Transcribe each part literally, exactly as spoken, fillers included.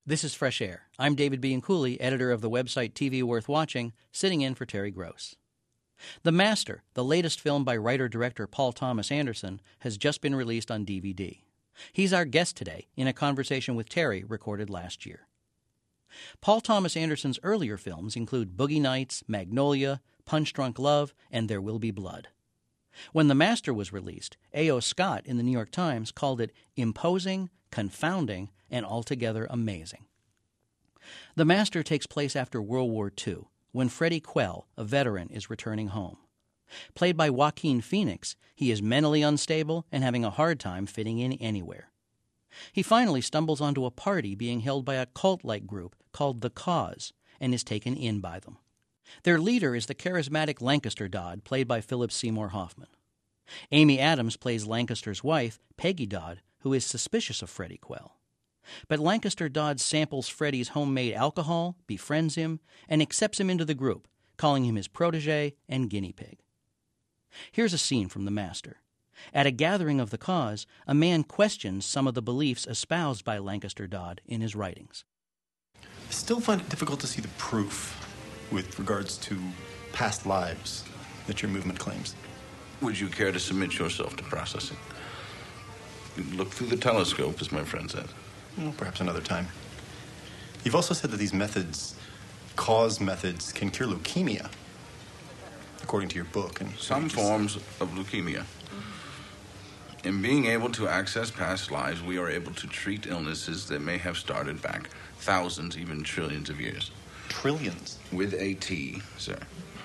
This is Fresh Air. I'm David Bianculli, editor of the website T V Worth Watching, sitting in for Terry Gross. The Master, the latest film by writer-director Paul Thomas Anderson, has just been released on D V D. He's our guest today in a conversation with Terry recorded last year. Paul Thomas Anderson's earlier films include Boogie Nights, Magnolia, Punch Drunk Love, and There Will Be Blood. When The Master was released, A O. Scott in the New York Times called it imposing, confounding, and altogether amazing. The Master takes place after World War Two, when Freddie Quell, a veteran, is returning home. Played by Joaquin Phoenix, he is mentally unstable and having a hard time fitting in anywhere. He finally stumbles onto a party being held by a cult-like group called The Cause and is taken in by them. Their leader is the charismatic Lancaster Dodd, played by Philip Seymour Hoffman. Amy Adams plays Lancaster's wife, Peggy Dodd, who is suspicious of Freddie Quell. But Lancaster Dodd samples Freddie's homemade alcohol, befriends him, and accepts him into the group, calling him his protege and guinea pig. Here's a scene from The Master. At a gathering of The Cause, a man questions some of the beliefs espoused by Lancaster Dodd in his writings. I still find it difficult to see the proof with regards to past lives that your movement claims. Would you care to submit yourself to processing? Look through the telescope, as my friend said. Well, perhaps another time. You've also said that these methods, cause methods, can cure leukemia, according to your book. And some forms of leukemia. In being able to access past lives, we are able to treat illnesses that may have started back thousands, even trillions of years. Trillions? With a T, sir.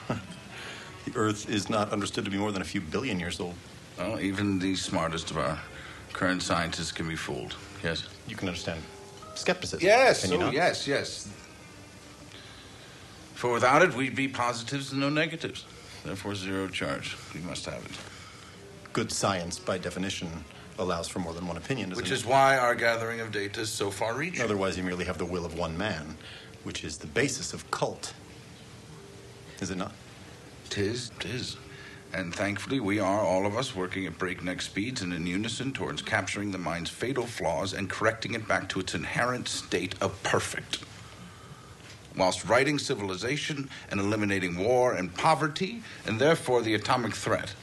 The Earth is not understood to be more than a few billion years old. Well, even the smartest of our current scientists can be fooled, yes. You can understand skepticism. Yes, can you oh, not? yes, yes. For without it, we'd be positives and no negatives. Therefore, zero charge. We must have it. Good science, by definition, allows for more than one opinion, doesn't it? Which is why our gathering of data is so far-reaching. Otherwise, you merely have the will of one man, which is the basis of cult. Is it not? Tis, tis. And thankfully, we are, all of us, working at breakneck speeds and in unison towards capturing the mind's fatal flaws and correcting it back to its inherent state of perfect. Whilst righting civilization and eliminating war and poverty, and therefore the atomic threat.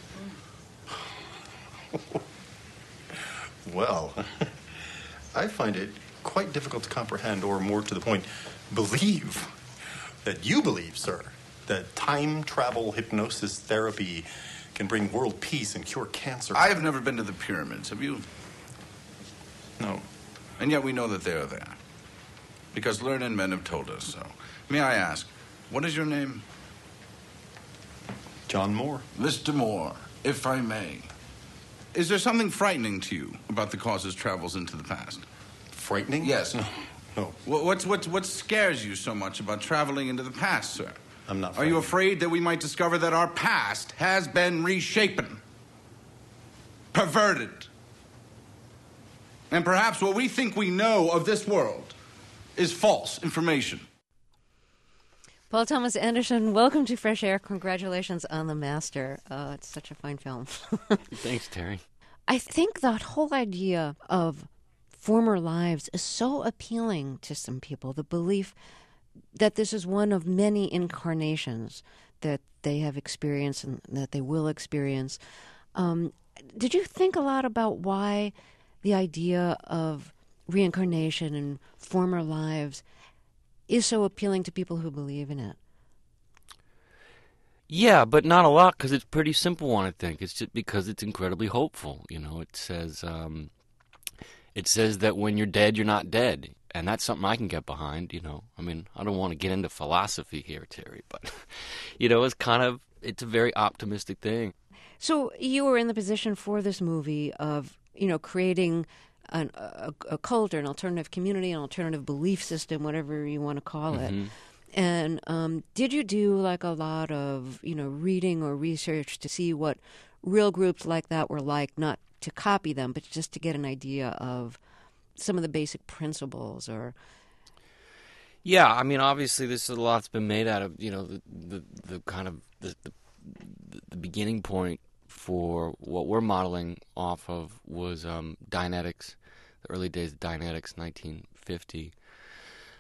Well, I find it quite difficult to comprehend, or more to the point, believe that you believe, sir, that time travel hypnosis therapy can bring world peace and cure cancer. I have never been to the pyramids. Have you? No. And yet we know that they are there. Because learned men have told us so. May I ask, what is your name? John Moore. Mister Moore, if I may. Is there something frightening to you about the Cause's travels into the past? Frightening? Yes. No. No. What's, what's, what scares you so much about traveling into the past, sir? I'm not Are you afraid that we might discover that our past has been reshapen, perverted, and perhaps what we think we know of this world is false information? Paul Thomas Anderson, welcome to Fresh Air. Congratulations on The Master. Uh, it's such a fine film. Thanks, Terry. I think that whole idea of former lives is so appealing to some people, the belief that this is one of many incarnations that they have experienced and that they will experience. Um, did you think a lot about why the idea of reincarnation and former lives is so appealing to people who believe in it? Yeah, but not a lot, because it's a pretty simple one, I think. It's just because it's incredibly hopeful. You know, it says um, it says that when you're dead, you're not dead. And that's something I can get behind, you know. I mean, I don't want to get into philosophy here, Terry, but, you know, it's kind of, it's a very optimistic thing. So you were in the position for this movie of, you know, creating an, a, a cult or an alternative community, an alternative belief system, whatever you want to call it. Mm-hmm. And um, did you do like a lot of, you know, reading or research to see what real groups like that were like, not to copy them, but just to get an idea of some of the basic principles? Or yeah, I mean, obviously this is a lot that's been made out of, you know, the the, the kind of the, the the beginning point for what we're modeling off of was um, Dianetics, the early days of Dianetics, nineteen fifty.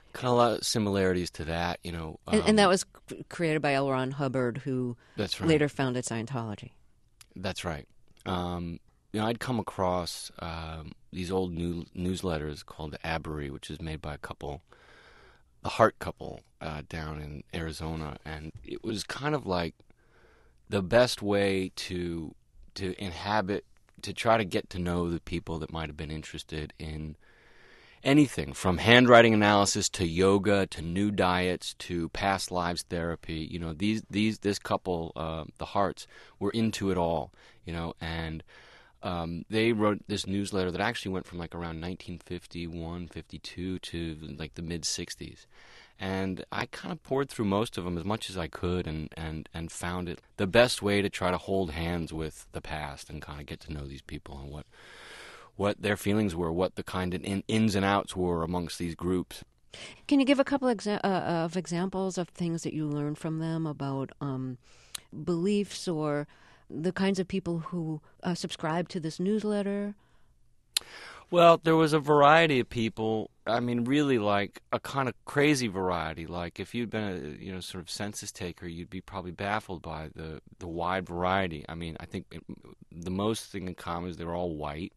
Kind of a lot of similarities to that, you know. And, um, and that was c- created by L. Ron Hubbard, who That's right. later founded Scientology. That's right. Um, you know, I'd come across um, these old new, newsletters called Abery, which is made by a couple, the Hart couple uh, down in Arizona, and it was kind of like the best way to to inhabit, to try to get to know the people that might have been interested in anything from handwriting analysis to yoga to new diets to past lives therapy. You know, these these this couple, uh, the Harts, were into it all. You know, and um, they wrote this newsletter that actually went from like around nineteen fifty-one, fifty-two to like the mid sixties. And I kind of poured through most of them as much as I could, and, and, and found it the best way to try to hold hands with the past and kind of get to know these people and what what their feelings were, what the kind of in, ins and outs were amongst these groups. Can you give a couple exa- uh, of examples of things that you learned from them about um, beliefs or the kinds of people who uh, subscribe to this newsletter? Well, there was a variety of people. I mean, really, like a kind of crazy variety. Like if you'd been a you know sort of census taker, you'd be probably baffled by the the wide variety. I mean, I think it, the most thing in common is they're all white,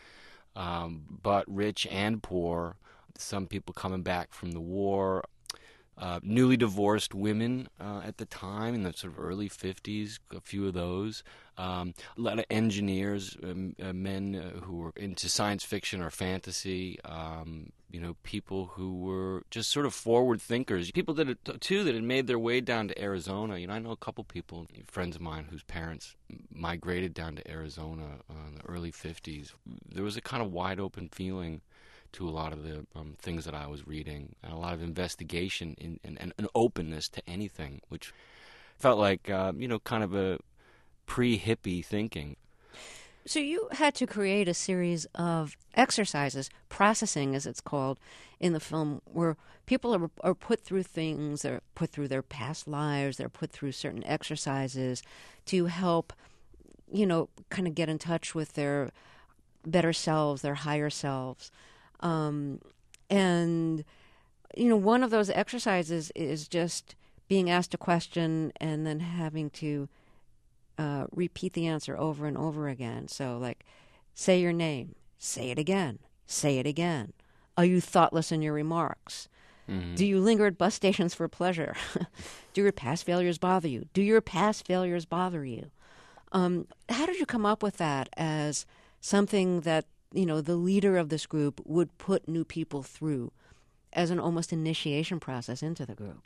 um, but rich and poor. Some people coming back from the war. Uh, newly divorced women uh, at the time in the sort of early fifties, a few of those. Um, a lot of engineers, um, uh, men uh, who were into science fiction or fantasy. Um, you know, people who were just sort of forward thinkers. People that had, too that had made their way down to Arizona. You know, I know a couple people, friends of mine, whose parents migrated down to Arizona uh, in the early fifties. There was a kind of wide open feeling to a lot of the um, things that I was reading, and a lot of investigation in, and, and an openness to anything, which felt like, uh, you know, kind of a pre-hippie thinking. So you had to create a series of exercises, processing as it's called in the film, where people are, are put through things, they're put through their past lives, they're put through certain exercises to help, you know, kind of get in touch with their better selves, their higher selves. Um, and, you know, one of those exercises is just being asked a question and then having to uh, repeat the answer over and over again. So, like, say your name, say it again, say it again. Are you thoughtless in your remarks? Mm-hmm. Do you linger at bus stations for pleasure? Do your past failures bother you? Do your past failures bother you? Um, how did you come up with that as something that, you know, the leader of this group would put new people through as an almost initiation process into the group?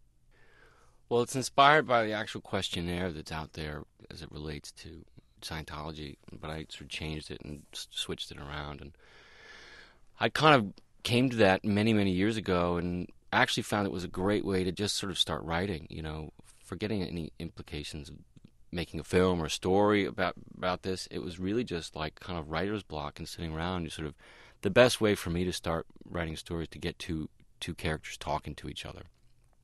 Well, it's inspired by the actual questionnaire that's out there as it relates to Scientology, but I sort of changed it and switched it around. And I kind of came to that many, many years ago and actually found it was a great way to just sort of start writing, you know, forgetting any implications of making a film or a story about about this. It was really just like kind of writer's block and sitting around. You sort of the best way for me to start writing stories to get two two characters talking to each other.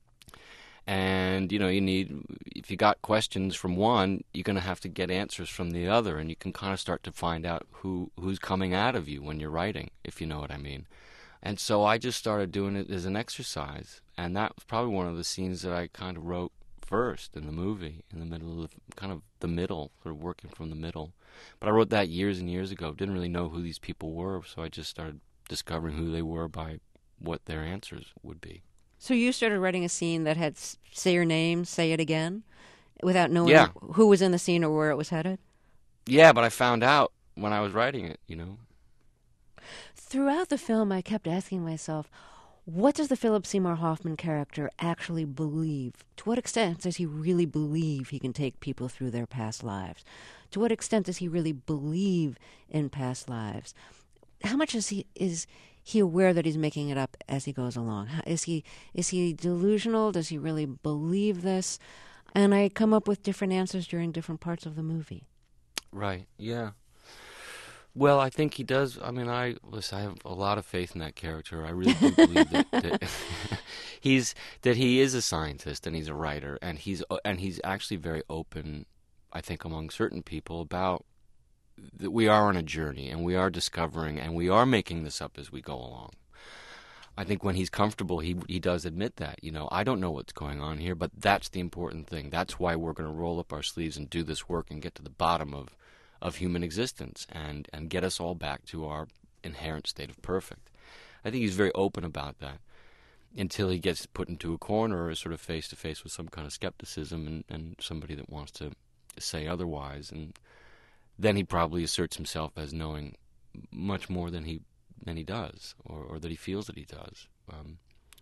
And you know, you need if you got questions from one, you're going to have to get answers from the other, and you can kind of start to find out who who's coming out of you when you're writing, if you know what I mean. And so I just started doing it as an exercise, and that was probably one of the scenes that I kind of wrote first in the movie, in the middle of kind of the middle, sort of working from the middle. But I wrote that years and years ago. Didn't really know who these people were, so I just started discovering who they were by what their answers would be. So you started writing a scene that had say your name, say it again, without knowing yeah. who was in the scene or where it was headed? Yeah, but I found out when I was writing it, you know. Throughout the film, I kept asking myself, what does the Philip Seymour Hoffman character actually believe? To what extent does he really believe he can take people through their past lives? To what extent does he really believe in past lives? How much is he is he aware that he's making it up as he goes along? How, is he is he delusional? Does he really believe this? And I come up with different answers during different parts of the movie. Right. Yeah. Well, I think he does. I mean, I listen, I have a lot of faith in that character. I really do believe that, that he's that he is a scientist and he's a writer, and he's and he's actually very open, I think, among certain people about that we are on a journey and we are discovering and we are making this up as we go along. I think when he's comfortable, he he does admit that. You know, I don't know what's going on here, but that's the important thing. That's why we're going to roll up our sleeves and do this work and get to the bottom of, of human existence and, and get us all back to our inherent state of perfect. I think he's very open about that until he gets put into a corner or is sort of face-to-face with some kind of skepticism and, and somebody that wants to say otherwise. And then he probably asserts himself as knowing much more than he than he does, or, or that he feels that he does. Um,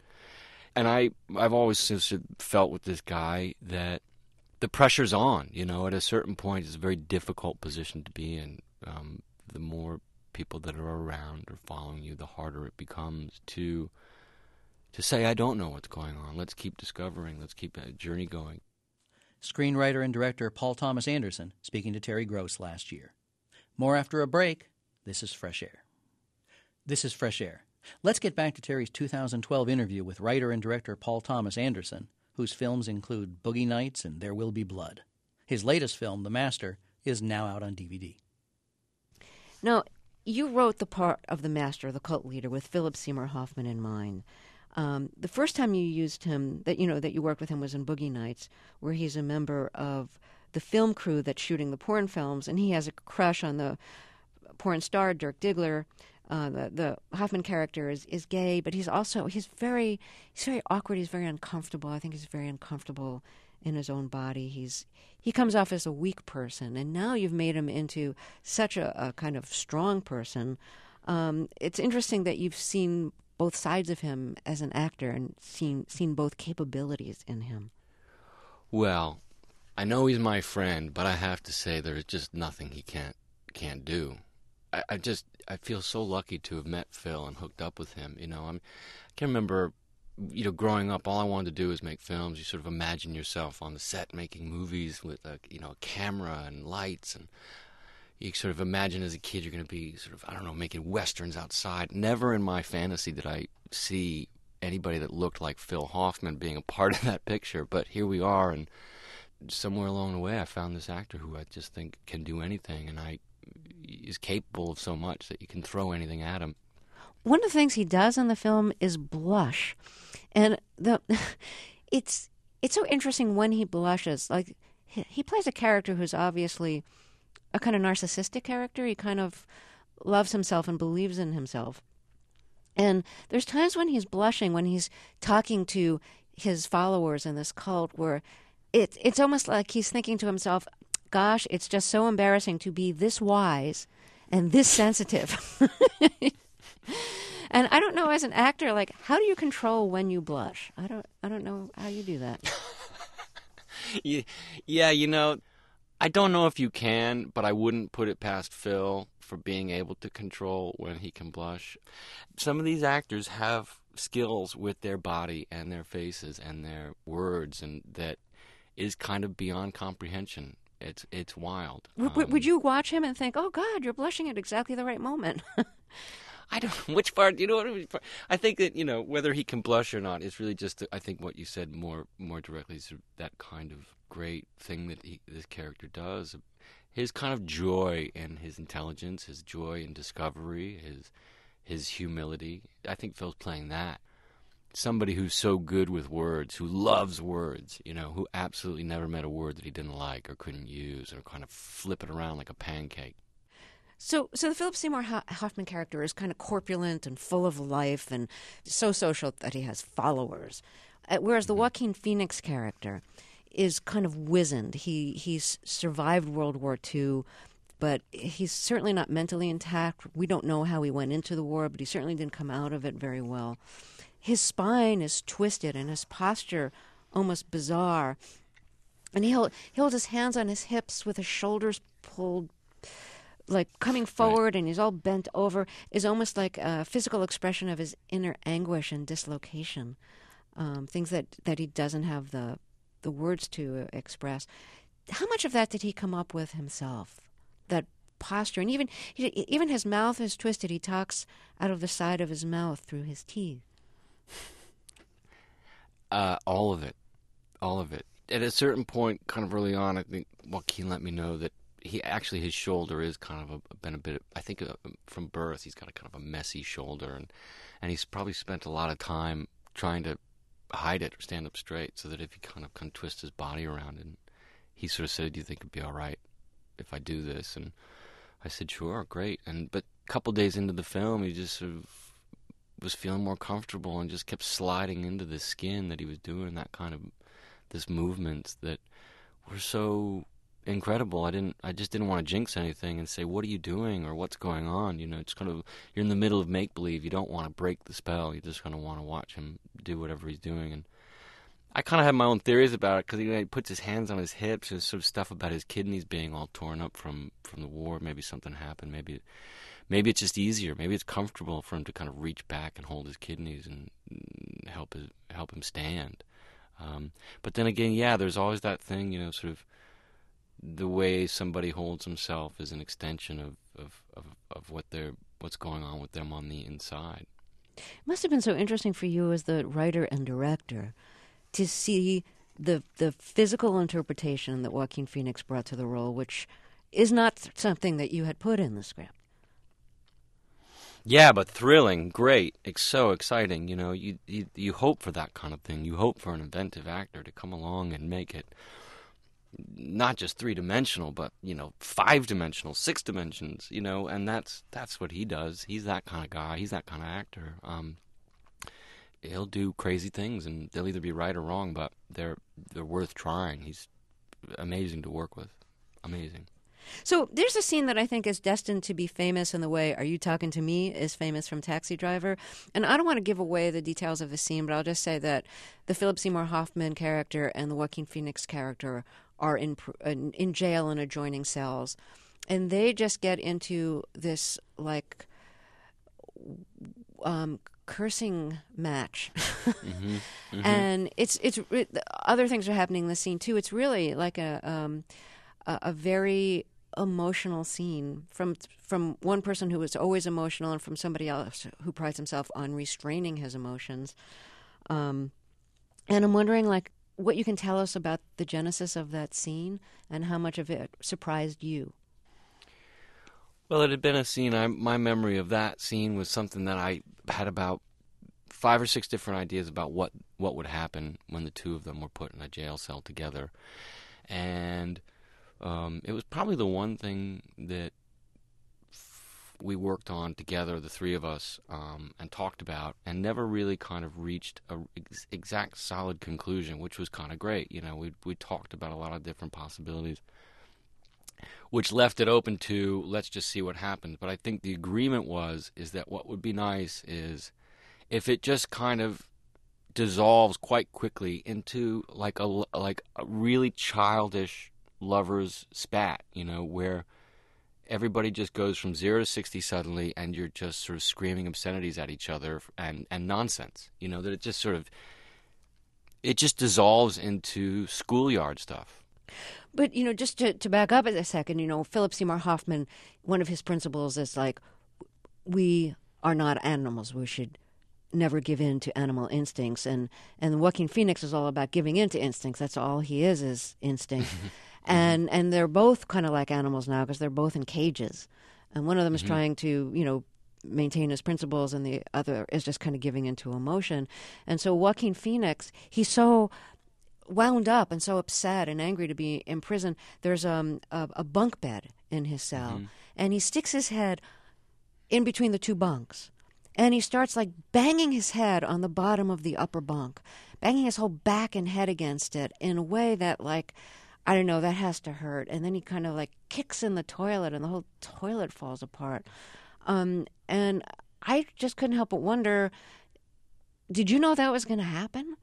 and I, I've always sort of felt with this guy that the pressure's on. You know, at a certain point, it's a very difficult position to be in. Um, the more people that are around or following you, the harder it becomes to to say, I don't know what's going on. Let's keep discovering. Let's keep that journey going. Screenwriter and director Paul Thomas Anderson speaking to Terry Gross last year. More after a break. This is Fresh Air. This is Fresh Air. Let's get back to Terry's two thousand twelve interview with writer and director Paul Thomas Anderson, whose films include Boogie Nights and There Will Be Blood. His latest film, The Master, is now out on D V D. Now, you wrote the part of the Master, the cult leader, with Philip Seymour Hoffman in mind. Um, the first time you used him, that you know, that you worked with him, was in Boogie Nights, where he's a member of the film crew that's shooting the porn films, and he has a crush on the porn star Dirk Diggler. Uh, the the Hoffman character is, is gay, but he's also he's very he's very awkward. He's very uncomfortable. I think he's very uncomfortable in his own body. He's he comes off as a weak person, and now you've made him into such a, a kind of strong person. Um, it's interesting that you've seen both sides of him as an actor and seen seen both capabilities in him. Well, I know he's my friend, but I have to say there's just nothing he can't can't do. I, I just I feel so lucky to have met Phil and hooked up with him. You know, I'm, I can remember, you know, growing up, all I wanted to do was make films. You sort of imagine yourself on the set making movies with a you know a camera and lights, and you sort of imagine as a kid you're going to be sort of I don't know making westerns outside. Never in my fantasy did I see anybody that looked like Phil Hoffman being a part of that picture. But here we are, and somewhere along the way, I found this actor who I just think can do anything, and I. is capable of so much that you can throw anything at him. One of the things he does in the film is blush, and the it's it's so interesting when he blushes. Like he, he plays a character who's obviously a kind of narcissistic character. He kind of loves himself and believes in himself. And there's times when he's blushing, when he's talking to his followers in this cult, where it it's almost like he's thinking to himself, gosh, it's just so embarrassing to be this wise and this sensitive. And I don't know, as an actor, like, how do you control when you blush? I don't I don't know how you do that. Yeah, you know, I don't know if you can, but I wouldn't put it past Phil for being able to control when he can blush. Some of these actors have skills with their body and their faces and their words, and that is kind of beyond comprehension. It's it's wild. Um, would, would you watch him and think, "Oh God, you're blushing at exactly the right moment"? I don't. Which part? You know what? I think that you know whether he can blush or not is really just. I think what you said more more directly is that kind of great thing that he, this character does. His kind of joy in his intelligence, his joy in discovery, his his humility. I think Phil's playing that. Somebody who's so good with words, who loves words, you know, who absolutely never met a word that he didn't like or couldn't use, or kind of flip it around like a pancake. So, so the Philip Seymour Hoffman character is kind of corpulent and full of life, and so social that he has followers. Uh, whereas the Joaquin Phoenix character is kind of wizened. He he's survived World War Two, but he's certainly not mentally intact. We don't know how he went into the war, but he certainly didn't come out of it very well. His spine is twisted and his posture almost bizarre. And he hold, he holds his hands on his hips with his shoulders pulled, like coming forward, right. And he's all bent over. Is almost like a physical expression of his inner anguish and dislocation, um, things that, that he doesn't have the the words to uh, express. How much of that did he come up with himself? That posture, and even he, even his mouth is twisted. He talks out of the side of his mouth through his teeth. Uh, all of it, all of it. At a certain point, kind of early on, I think Joaquin let me know that he actually his shoulder is kind of a, been a bit. I think uh, from birth he's got a kind of a messy shoulder, and and he's probably spent a lot of time trying to hide it or stand up straight, so that if he kind of kind of twist his body around, and he sort of said, "Do you think it'd be all right if I do this?" And I said, "Sure, great." And but a couple days into the film, he just sort of was feeling more comfortable and just kept sliding into the skin that he was doing that kind of this movements that were so incredible. I didn't. I just didn't want to jinx anything and say, "What are you doing?" or "What's going on?" You know, it's kind of you're in the middle of make believe. You don't want to break the spell. You just kind of want to watch him do whatever he's doing. And I kind of have my own theories about it because you know, he puts his hands on his hips and sort of stuff about his kidneys being all torn up from, from the war. Maybe something happened. Maybe maybe it's just easier. Maybe it's comfortable for him to kind of reach back and hold his kidneys and help his, help him stand. Um, but then again, yeah, there's always that thing, you know, sort of the way somebody holds himself is an extension of, of, of, of what they're what's going on with them on the inside. It must have been so interesting for you as the writer and director to see the the physical interpretation that Joaquin Phoenix brought to the role, which is not something that you had put in the script. Yeah, but thrilling, great, it's so exciting. You know, you, you you hope for that kind of thing. You hope for an inventive actor to come along and make it not just three-dimensional, but, you know, five-dimensional, six dimensions, you know, and that's that's what he does. He's that kind of guy. He's that kind of actor. Um, he'll do crazy things, and they'll either be right or wrong, but they're they're worth trying. He's amazing to work with. Amazing. So there's a scene that I think is destined to be famous in the way Are You Talking to Me is famous from Taxi Driver. And I don't want to give away the details of the scene, but I'll just say that the Philip Seymour Hoffman character and the Joaquin Phoenix character are in in, in jail in adjoining cells. And they just get into this, like, um, cursing match. mm-hmm, mm-hmm. And it's it's it, other things are happening in the scene, too. It's really like a um, a, a very emotional scene from from one person who is always emotional and from somebody else who prides himself on restraining his emotions. Um, and I'm wondering, like, what you can tell us about the genesis of that scene and how much of it surprised you. Well, it had been a scene, I, my memory of that scene was something that I had about five or six different ideas about what, what would happen when the two of them were put in a jail cell together. And um, it was probably the one thing that we worked on together, the three of us, um, and talked about, and never really kind of reached a ex- exact solid conclusion, which was kind of great. You know, we we talked about a lot of different possibilities, which left it open to let's just see what happens. But I think the agreement was is that what would be nice is if it just kind of dissolves quite quickly into like a like a really childish lovers spat, you know, where everybody just goes from zero to sixty suddenly, and you're just sort of screaming obscenities at each other and, and nonsense. You know, that it just sort of, it just dissolves into schoolyard stuff. But, you know, just to, to back up a second, you know, Philip Seymour Hoffman, one of his principles is like, we are not animals. We should never give in to animal instincts. And, and Joaquin Phoenix is all about giving in to instincts. That's all he is, is instinct. And and they're both kind of like animals now because they're both in cages. And one of them is mm-hmm. trying to, you know, maintain his principles, and the other is just kind of giving into emotion. And so Joaquin Phoenix, he's so wound up and so upset and angry to be in prison. There's um, a, a bunk bed in his cell, mm-hmm. and he sticks his head in between the two bunks. And he starts, like, banging his head on the bottom of the upper bunk, banging his whole back and head against it in a way that, like, I don't know, that has to hurt. And then he kind of like kicks in the toilet and the whole toilet falls apart. Um, and I just couldn't help but wonder, did you know that was going to happen?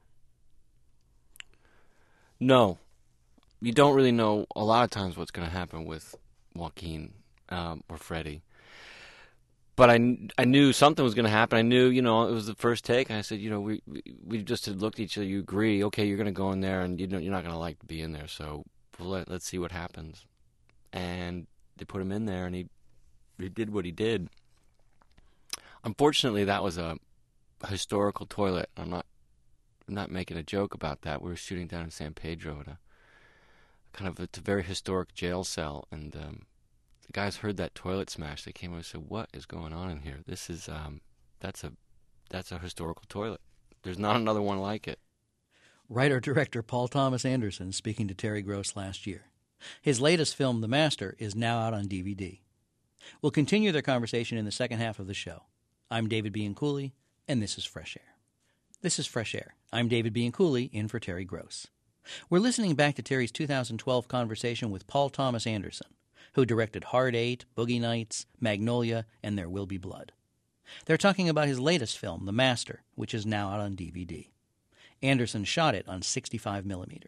No. You don't really know a lot of times what's going to happen with Joaquin um, or Freddie. But I, I knew something was going to happen. I knew, you know, it was the first take. And I said, you know, we we, we just had looked at each other. You agree. Okay, you're going to go in there, and you know, you're not going to like to be in there. So well, let, let's see what happens. And they put him in there, and he he did what he did. Unfortunately, that was a historical toilet. I'm not I'm not making a joke about that. We were shooting down in San Pedro at a kind of it's a very historic jail cell, and um, the guys heard that toilet smash. They came over and said, "What is going on in here? This is um, that's a that's a historical toilet. There's not another one like it." Writer-director Paul Thomas Anderson speaking to Terry Gross last year. His latest film, The Master, is now out on D V D. We'll continue their conversation in the second half of the show. I'm David Bianculli, and this is Fresh Air. This is Fresh Air. I'm David Bianculli, in for Terry Gross. We're listening back to Terry's two thousand twelve conversation with Paul Thomas Anderson, who directed Hard Eight, Boogie Nights, Magnolia, and There Will Be Blood. They're talking about his latest film, The Master, which is now out on D V D. Anderson shot it on sixty-five millimeter.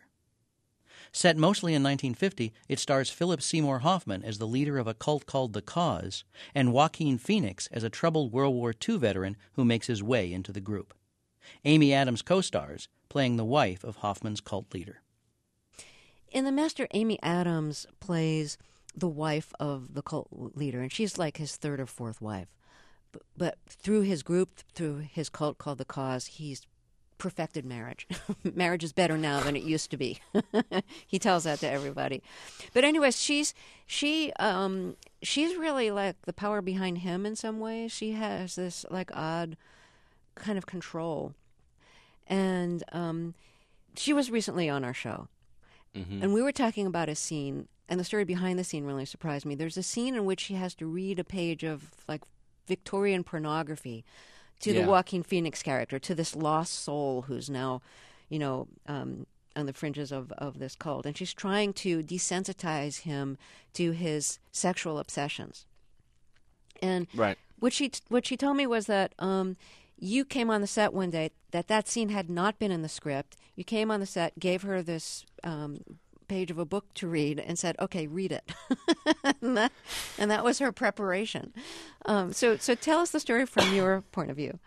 Set mostly in nineteen fifty, it stars Philip Seymour Hoffman as the leader of a cult called The Cause, and Joaquin Phoenix as a troubled World War Two veteran who makes his way into the group. Amy Adams co-stars, playing the wife of Hoffman's cult leader. In The Master, Amy Adams plays the wife of the cult leader, and she's like his third or fourth wife. But, but through his group, through his cult called The Cause, he's perfected marriage. Marriage is better now than it used to be. He tells that to everybody. But anyways, she's she um she's really like the power behind him in some ways. She has this like odd kind of control. And um she was recently on our show. Mm-hmm. And we were talking about a scene, and the story behind the scene really surprised me. There's a scene in which she has to read a page of like Victorian pornography to yeah. the Joaquin Phoenix character, to this lost soul who's now, you know, um, on the fringes of, of this cult. And she's trying to desensitize him to his sexual obsessions. And right. what she what she told me was that um, you came on the set one day, that that scene had not been in the script. You came on the set, gave her this um, page of a book to read, and said, "Okay, read it." and, that, and that was her preparation. Um, so, so tell us the story from your point of view.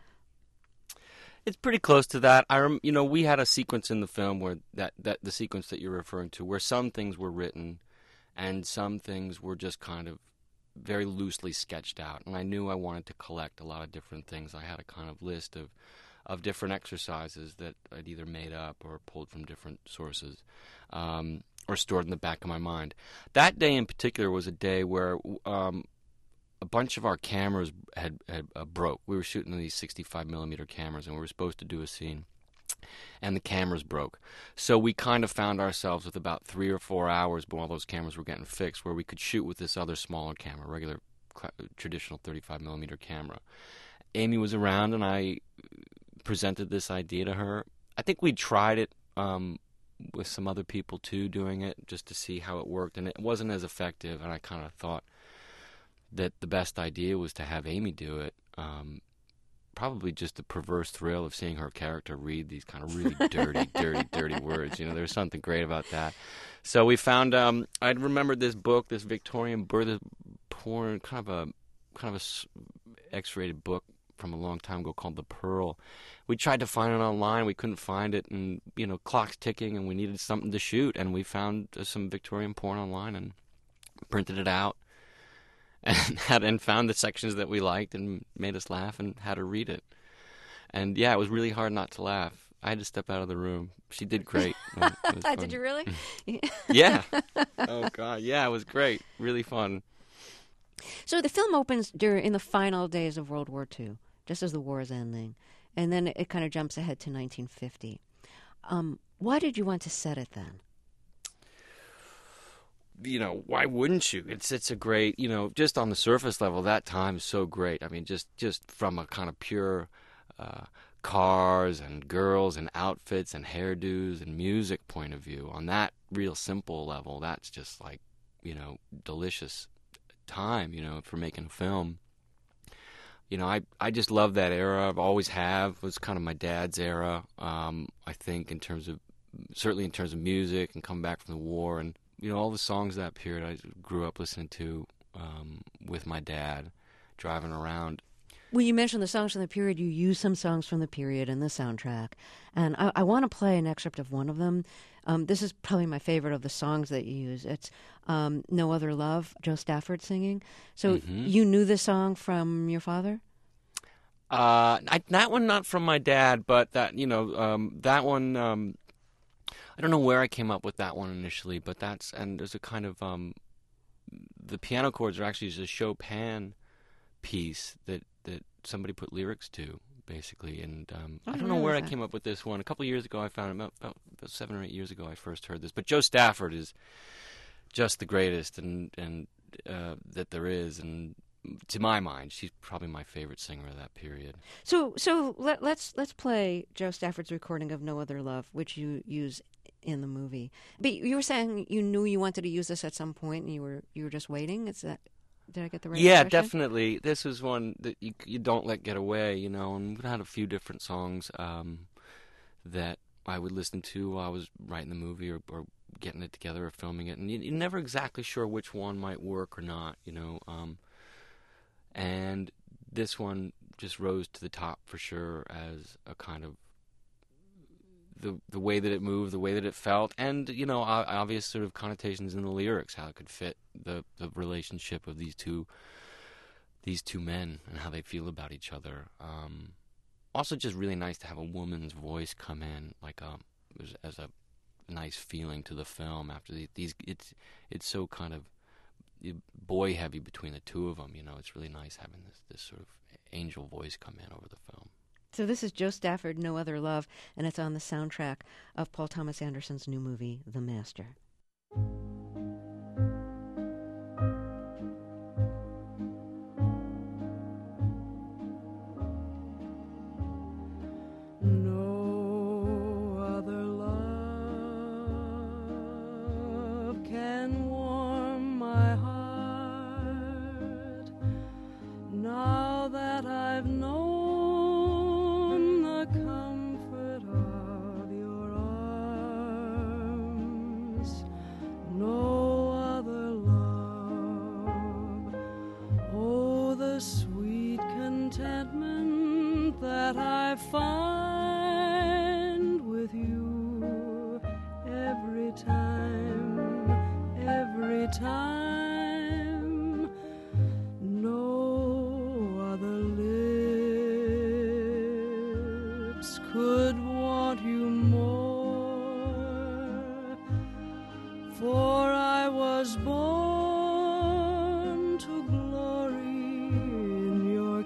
It's pretty close to that. I, rem, you know, we had a sequence in the film where that, that the sequence that you're referring to, where some things were written, and some things were just kind of very loosely sketched out. And I knew I wanted to collect a lot of different things. I had a kind of list of of different exercises that I'd either made up or pulled from different sources, um, or stored in the back of my mind. That day in particular was a day where um, a bunch of our cameras had, had uh, broke. We were shooting these sixty-five millimeter cameras, and we were supposed to do a scene, and the cameras broke. So we kind of found ourselves with about three or four hours while those cameras were getting fixed, where we could shoot with this other smaller camera, regular traditional thirty-five millimeter camera. Amy was around, and I presented this idea to her. I think we tried it um, with some other people too, doing it just to see how it worked, and it wasn't as effective. And I kind of thought that the best idea was to have Amy do it. Um, probably just the perverse thrill of seeing her character read these kind of really dirty, dirty, dirty words. You know, there's something great about that. So we found. Um, I remembered this book, this Victorian birth porn, kind of a kind of a X-rated book from a long time ago called The Pearl. We tried to find it online. We couldn't find it, and, you know, clock's ticking, and we needed something to shoot, and we found uh, some Victorian porn online and printed it out and had and found the sections that we liked and made us laugh and had her read it. And, yeah, it was really hard not to laugh. I had to step out of the room. She did great. It was fun. Did you really? Yeah. Oh, God. Yeah, it was great. Really fun. So the film opens during in the final days of World War Two, just as the war is ending, and then it, it kind of jumps ahead to nineteen fifty. Um, why did you want to set it then? You know, why wouldn't you? It's it's a great, you know, just on the surface level, that time is so great. I mean, just, just from a kind of pure uh, cars and girls and outfits and hairdos and music point of view, on that real simple level, that's just like, you know, delicious time, you know, for making a film. You know, I, I just love that era. I've always have. It was kind of my dad's era, um, I think, in terms of, certainly in terms of music and coming back from the war. And, you know, all the songs that period I grew up listening to um, with my dad, driving around. Well, you mentioned the songs from the period. You use some songs from the period in the soundtrack. And I, I want to play an excerpt of one of them. Um, this is probably my favorite of the songs that you use. It's um, No Other Love, Joe Stafford singing. So mm-hmm. You knew this song from your father? Uh, I, that one not from my dad, but that, you know, um, that one, um, I don't know where I came up with that one initially, but that's, and there's a kind of, um, the piano chords are actually just a Chopin piece that, that somebody put lyrics to, basically. And um, I don't know where I came up with this one. A couple of years ago I found it, about, about, about seven or eight years ago I first heard this. But Joe Stafford is just the greatest and, and uh, that there is, and to my mind, she's probably my favorite singer of that period. So, so let, let's let's play Joe Stafford's recording of "No Other Love," which you use in the movie. But you were saying you knew you wanted to use this at some point, and you were you were just waiting. Is that did I get the right? Yeah, impression? definitely. This is one that you you don't let get away, you know. And we had a few different songs um, that I would listen to while I was writing the movie or, or getting it together or filming it, and you, you're never exactly sure which one might work or not, you know. Um, And this one just rose to the top for sure as a kind of the the way that it moved, the way that it felt, and, you know, obvious sort of connotations in the lyrics, how it could fit the, the relationship of these two these two men and how they feel about each other. Um, also, just really nice to have a woman's voice come in, like a, as, as a nice feeling to the film. After the, these, it's it's so kind of boy heavy between the two of them, you know. It's really nice having this this sort of angel voice come in over the film. So this is Joe Stafford, "No Other Love," and it's on the soundtrack of Paul Thomas Anderson's new movie, The Master. No other love can warm my heart now that I've known the comfort of your arms. No other love, oh, the sweet contentment that I find with you every time, every time. No other lips could want you more, for I was born to glory in your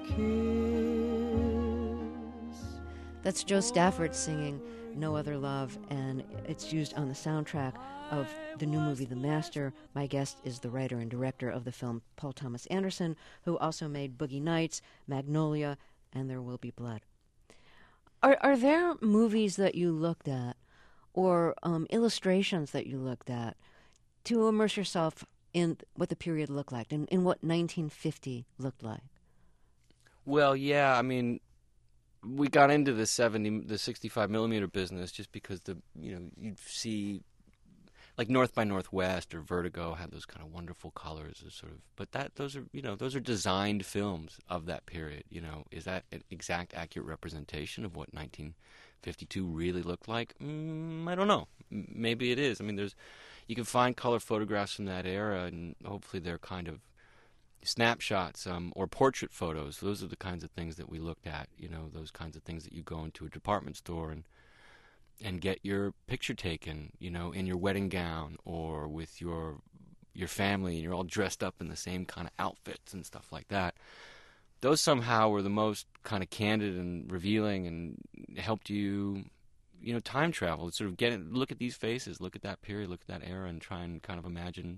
kiss. That's Joe Stafford singing "No Other Love," and it's used on the soundtrack of the new movie The Master. My guest is the writer and director of the film, Paul Thomas Anderson, who also made Boogie Nights, Magnolia, and There Will Be Blood. Are, are there movies that you looked at or um, illustrations that you looked at to immerse yourself in what the period looked like, and in what nineteen fifty looked like? Well, yeah, I mean, we got into the seventy, the sixty-five millimeter business just because the, you know, you'd see, like North by Northwest or Vertigo had those kind of wonderful colors, or sort of. But that, those are, you know, those are designed films of that period. You know, is that an exact, accurate representation of what nineteen fifty-two really looked like? Mm, I don't know. M- maybe it is. I mean, there's, you can find color photographs from that era, and hopefully they're kind of snapshots um, or portrait photos. Those are the kinds of things that we looked at, you know, those kinds of things that you go into a department store and and get your picture taken, you know, in your wedding gown or with your your family, and you're all dressed up in the same kind of outfits and stuff like that. Those somehow were the most kind of candid and revealing, and helped you, you know, time travel. Sort of get look at these faces, look at that period, look at that era, and try and kind of imagine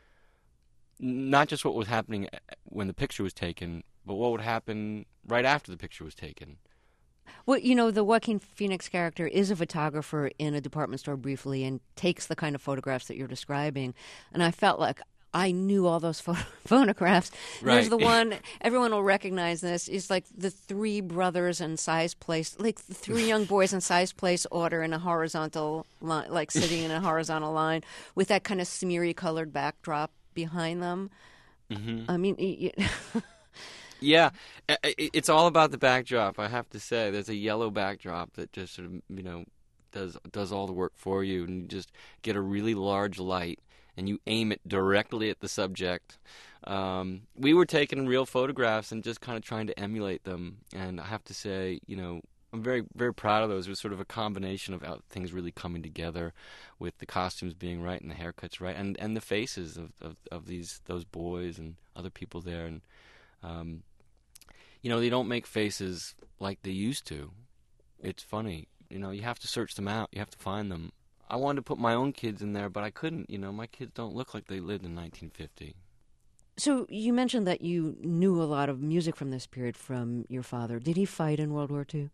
not just what was happening when the picture was taken, but what would happen right after the picture was taken. Well, you know, the Joaquin Phoenix character is a photographer in a department store briefly and takes the kind of photographs that you're describing. And I felt like I knew all those pho- photographs. Right. There's the one, everyone will recognize this, it's like the three brothers in size place, like the three young boys in size place order in a horizontal line, like sitting in a horizontal line with that kind of smeary colored backdrop behind them. Mm-hmm. I mean, you, Yeah, it's all about the backdrop, I have to say. There's a yellow backdrop that just sort of, you know, does does all the work for you, and you just get a really large light, and you aim it directly at the subject. Um, we were taking real photographs and just kind of trying to emulate them, and I have to say, you know, I'm very, very proud of those. It was sort of a combination of how things really coming together, with the costumes being right and the haircuts right, and, and the faces of, of, of these those boys and other people there. And um, you know, they don't make faces like they used to. It's funny. You know, you have to search them out. You have to find them. I wanted to put my own kids in there, but I couldn't. You know, my kids don't look like they lived in nineteen fifty. So you mentioned that you knew a lot of music from this period from your father. Did he fight in World War Two?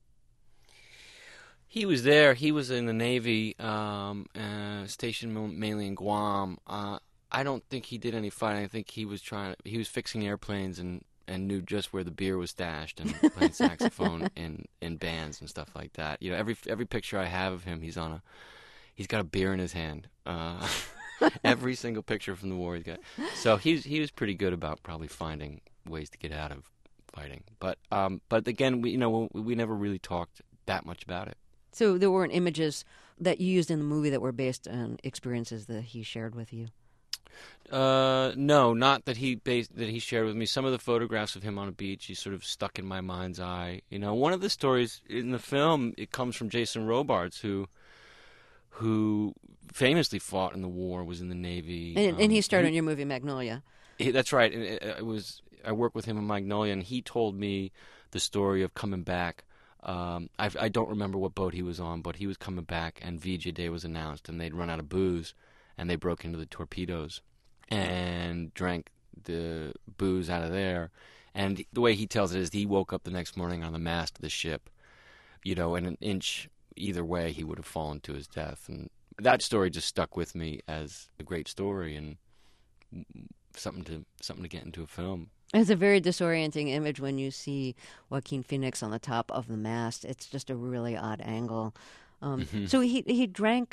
He was there. He was in the Navy, um, uh, stationed mainly in Guam. Uh, I don't think he did any fighting. I think he was trying. He was fixing airplanes and, and knew just where the beer was stashed and playing saxophone in, in bands and stuff like that. You know, every every picture I have of him, he's on a, he's got a beer in his hand. Uh, every single picture from the war he's got. So he's he was pretty good about probably finding ways to get out of fighting. But um, but again, we you know we, we never really talked that much about it. So there weren't images that you used in the movie that were based on experiences that he shared with you? Uh, no, not that he based, that he shared with me. Some of the photographs of him on a beach, he sort of stuck in my mind's eye. You know, one of the stories in the film, it comes from Jason Robards, who who famously fought in the war, was in the Navy. And, um, and he starred he, in your movie Magnolia. He, that's right. And it, it was I worked with him in Magnolia, and he told me the story of coming back. Um, I, I don't remember what boat he was on, but he was coming back, and V J Day was announced, and they'd run out of booze, and they broke into the torpedoes and drank the booze out of there. And the way he tells it is he woke up the next morning on the mast of the ship, you know, and an inch either way he would have fallen to his death. And that story just stuck with me as a great story and something to something to get into a film. It's a very disorienting image when you see Joaquin Phoenix on the top of the mast. It's just a really odd angle. Um, mm-hmm. So he he drank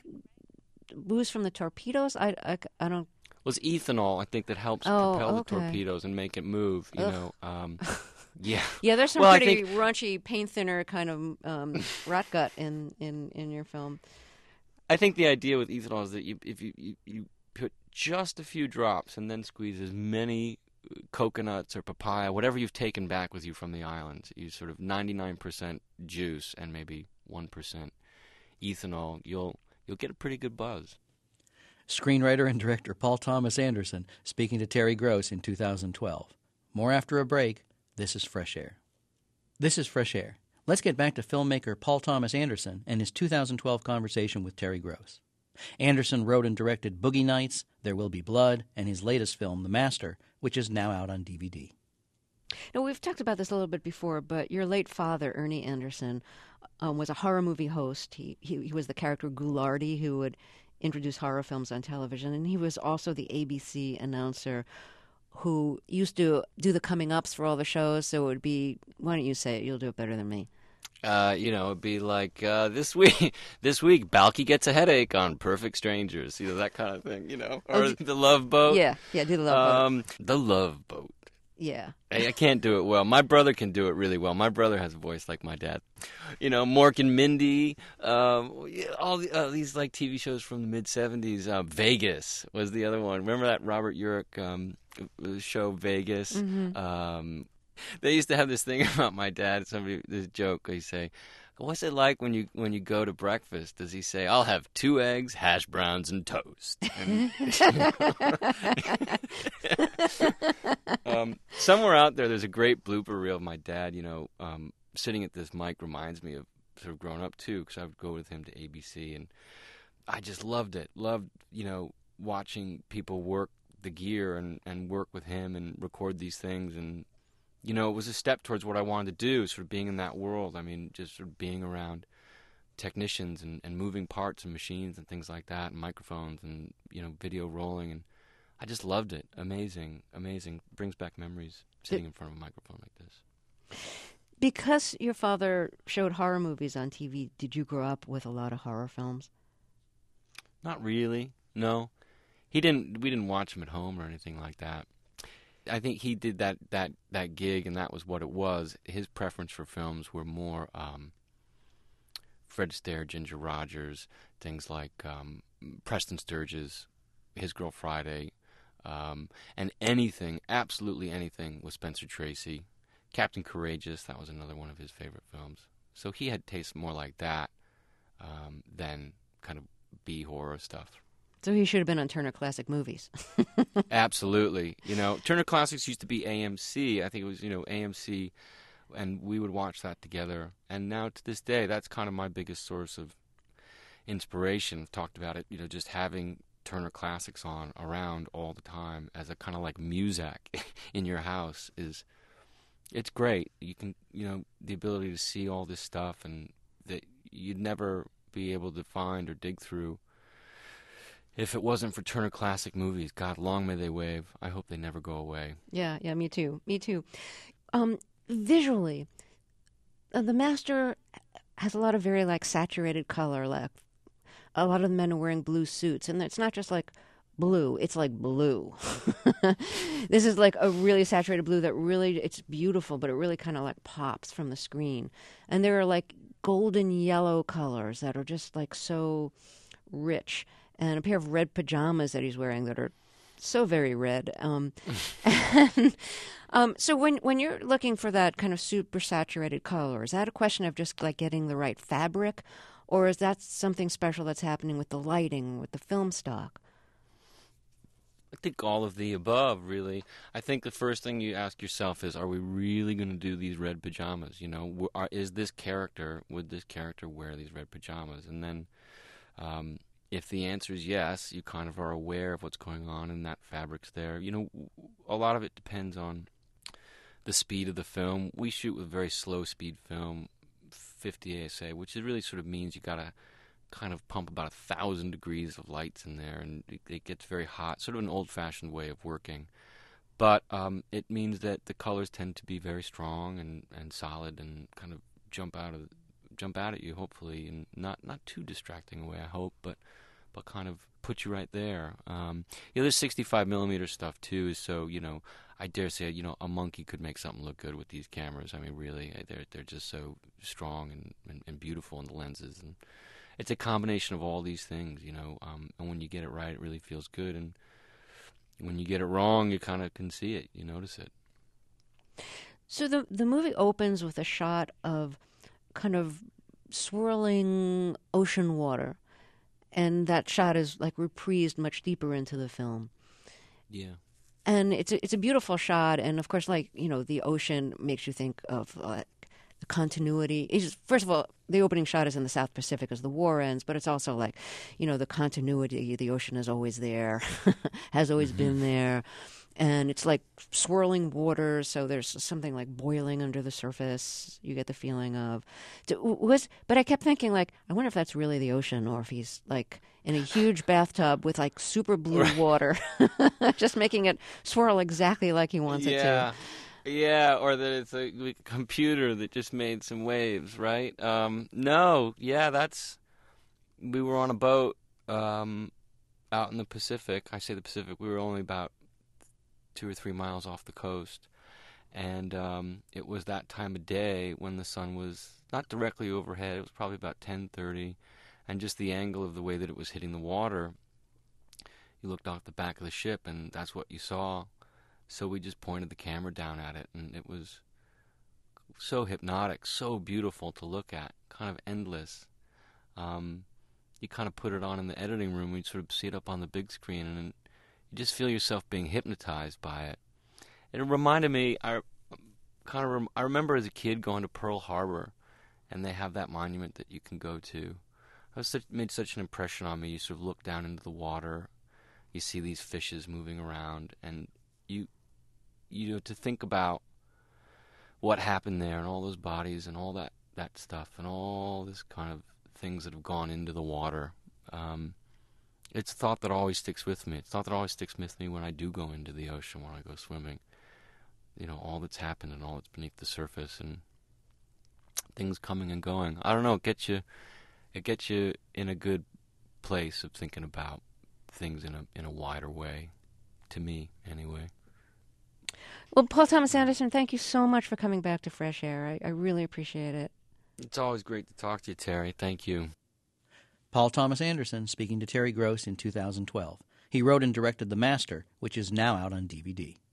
booze from the torpedoes? I, I, I don't... Well, it's ethanol, I think, that helps oh, propel okay. the torpedoes and make it move, you Ugh. know. Um, yeah. Yeah, there's some well, pretty think... raunchy, paint thinner kind of um, rat gut in, in, in your film. I think the idea with ethanol is that you, if you, you, you put just a few drops and then squeeze as many coconuts or papaya, whatever you've taken back with you from the islands, you sort of ninety-nine percent juice and maybe one percent ethanol, you'll you'll get a pretty good buzz. Screenwriter and director Paul Thomas Anderson speaking to Terry Gross in two thousand twelve. More after a break. This is Fresh Air. This is Fresh Air. Let's get back to filmmaker Paul Thomas Anderson and his two thousand twelve conversation with Terry Gross. Anderson wrote and directed Boogie Nights, There Will Be Blood, and his latest film, The Master, which is now out on D V D. Now, we've talked about this a little bit before, but your late father, Ernie Anderson, um, was a horror movie host. He, he he was the character Ghoulardi, who would introduce horror films on television, and he was also the A B C announcer who used to do the coming-ups for all the shows, so it would be, why don't you say it? You'll do it better than me. Uh, you know, it'd be like uh, this week. This week, Balky gets a headache on Perfect Strangers. You know, that kind of thing. You know, or oh, The Love Boat. Yeah, yeah, do the Love Boat. Um, The Love Boat. Yeah, I, I can't do it well. My brother can do it really well. My brother has a voice like my dad. You know, Mork and Mindy. Um, all the, uh, these like T V shows from the mid seventies. Uh, Vegas was the other one. Remember that Robert Urich um, show Vegas? Mm-hmm. Um, They used to have this thing about my dad. Somebody, this joke, they say, "What's it like when you when you go to breakfast?" Does he say, "I'll have two eggs, hash browns, and toast"? And, um, somewhere out there, there's a great blooper reel of my dad. You know, um, sitting at this mic reminds me of sort of growing up too, because I would go with him to A B C, and I just loved it. Loved, you know, watching people work the gear and and work with him and record these things and. You know, it was a step towards what I wanted to do, sort of being in that world. I mean, just sort of being around technicians and, and moving parts and machines and things like that, and microphones and, you know, video rolling. And I just loved it. Amazing, amazing. Brings back memories sitting in front of a microphone like this. Because your father showed horror movies on T V, did you grow up with a lot of horror films? Not really, no. He didn't. We didn't watch them at home or anything like that. I think he did that, that, that gig, and that was what it was. His preference for films were more um, Fred Astaire, Ginger Rogers, things like um, Preston Sturges, His Girl Friday, um, and anything, absolutely anything with Spencer Tracy. Captain Courageous, that was another one of his favorite films. So he had tastes more like that um, than kind of B horror stuff. So he should have been on Turner Classic Movies. Absolutely. You know, Turner Classics used to be A M C. I think it was, you know, A M C, and we would watch that together. And now to this day, that's kind of my biggest source of inspiration. I've talked about it, you know, just having Turner Classics on around all the time as a kind of like Muzak in your house is, it's great. You can, you know, the ability to see all this stuff and that you'd never be able to find or dig through if it wasn't for Turner Classic Movies. God, long may they wave. I hope they never go away. Yeah, yeah, me too. Me too. Um, visually, uh, The Master has a lot of very, like, saturated color. Like, a lot of the men are wearing blue suits, and it's not just, like, blue. It's, like, blue. This is, like, a really saturated blue that really, it's beautiful, but it really kind of, like, pops from the screen. And there are, like, golden yellow colors that are just, like, so rich. And a pair of red pajamas that he's wearing that are so very red. Um, and, um, so when when you're looking for that kind of super saturated color, is that a question of just like getting the right fabric, or is that something special that's happening with the lighting, with the film stock? I think all of the above, really. I think the first thing you ask yourself is, are we really going to do these red pajamas? You know, are, is this character, would this character wear these red pajamas? And then um, if the answer is yes, you kind of are aware of what's going on and that fabric's there. You know, a lot of it depends on the speed of the film. We shoot with very slow speed film, fifty A S A, which really sort of means you got to kind of pump about a thousand degrees of lights in there, and it, it gets very hot, sort of an old-fashioned way of working. But um, it means that the colors tend to be very strong and, and solid and kind of jump out of jump out at you, hopefully, and not, not too distracting a way, I hope, but but kind of put you right there. Um, you know, there's sixty-five millimeter stuff too, so you know, I dare say, you know, a monkey could make something look good with these cameras. I mean, really, they're they're just so strong and, and, and beautiful in the lenses, and it's a combination of all these things, you know. Um, and when you get it right, it really feels good, and when you get it wrong, you kind of can see it, you notice it. So the the movie opens with a shot of kind of swirling ocean water, and that shot is like reprised much deeper into the film. Yeah. And it's a, it's a beautiful shot, and of course, like, you know, the ocean makes you think of uh, the continuity. It's just, first of all, the opening shot is in the South Pacific as the war ends, but it's also like, you know, the continuity. The ocean is always there, has always mm-hmm. been there. And it's like swirling water, so there's something like boiling under the surface. You get the feeling of, was. But I kept thinking, like, I wonder if that's really the ocean, or if he's like in a huge bathtub with like super blue right. water, just making it swirl exactly like he wants yeah. it to. Yeah, or that it's a, a computer that just made some waves, right? Um, no, yeah, that's. We were on a boat um, out in the Pacific. I say the Pacific. We were only about two or three miles off the coast, and um, it was that time of day when the sun was not directly overhead. It was probably about ten thirty, and just the angle of the way that it was hitting the water, you looked off the back of the ship, and that's what you saw. So we just pointed the camera down at it, and it was so hypnotic, so beautiful to look at, kind of endless. Um, you kind of put it on in the editing room, you'd sort of see it up on the big screen, and you just feel yourself being hypnotized by it. And it reminded me, I kind of rem- I remember as a kid going to Pearl Harbor, and they have that monument that you can go to. It was such, made such an impression on me. You sort of look down into the water, you see these fishes moving around, and you, you know, to think about what happened there, and all those bodies, and all that, that stuff, and all this kind of things that have gone into the water. Um, It's a thought that always sticks with me. It's a thought that always sticks with me when I do go into the ocean, when I go swimming. You know, all that's happened and all that's beneath the surface, and things coming and going. I don't know, it gets you it gets you in a good place of thinking about things in a in a wider way, to me anyway. Well, Paul Thomas Anderson, thank you so much for coming back to Fresh Air. I, I really appreciate it. It's always great to talk to you, Terry. Thank you. Paul Thomas Anderson speaking to Terry Gross in two thousand twelve. He wrote and directed The Master, which is now out on D V D.